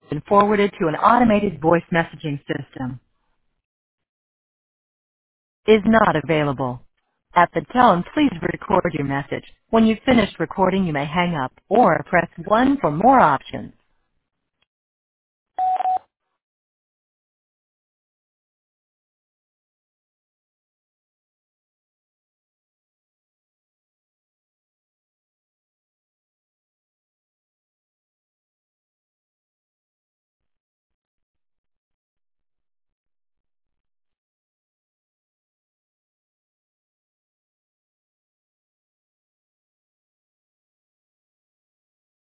been forwarded to an automated voice messaging system. Is not available. At the tone, please record your message. When you've finished recording, you may hang up or press 1 for more options.